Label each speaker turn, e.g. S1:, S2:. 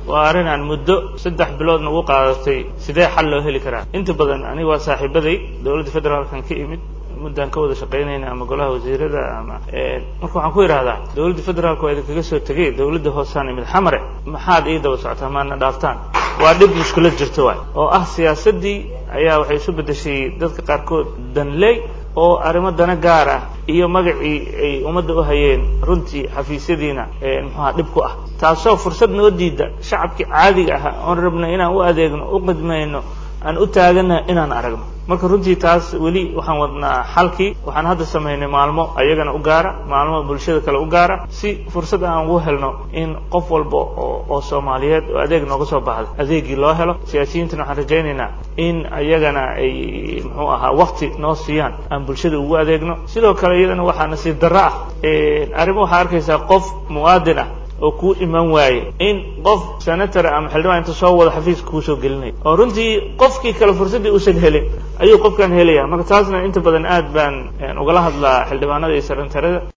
S1: waa arrin aan muddo 3 bilood nagu qaadatay sidee xal loo heli karaa inta badan aniga waa saaxiibaday dawladda federaalkan ka imid muddan ka wada shaqeynayna ama golaha wasiirada ama marka waxaan ku yiraahdaa dawladda federaalka waa idinkaga soo tagay dawladda hoosaan imid xamare maxaad ii daba socotaa maana dhaaftaan waa dhib mushkilad jirto waay oo ah siyaasadii ayaa waxay isu bedeshay dadka qaarkood danley oo arrimo dana gaar ah iyo magacii ay ummadda u hayeen runtii xafiisyadiina maxaa dhib ku ah taasoo fursad noo diida shacabkii caadiga ah oon rabnay inaan u adeegno u qidmayno aan u taagana inaan aragno marka runtii taas weli waxaan wadnaa xalkii waxaan hadda sameynay maalmo ayagana u gaara maalmo bulshada kale u gaara si fursad aan ugu helno in qof walba oo Soomaaliyeed oo adeeg nooga soo baxdo adeegii loo helo siyaasiyiintana waxaan rajaynaynaa in ayagana ay muxuu ahaa waqti noo siiyaan aan bulshada ugu adeegno sidoo kale iyadana waxaa nasiib darro ah arrimo waxaa arkaysaa qof muwaadin ah oo ku iman waaye in qof senator ama xildhibaan inta soo wada xafiiska ku soo gelinay oo runtii qofkii kale fursadii uu san helin ayuu qofkan helaya marka taasna inta badan aad baan ugala hadlaa xildhibaanada iyo senatarada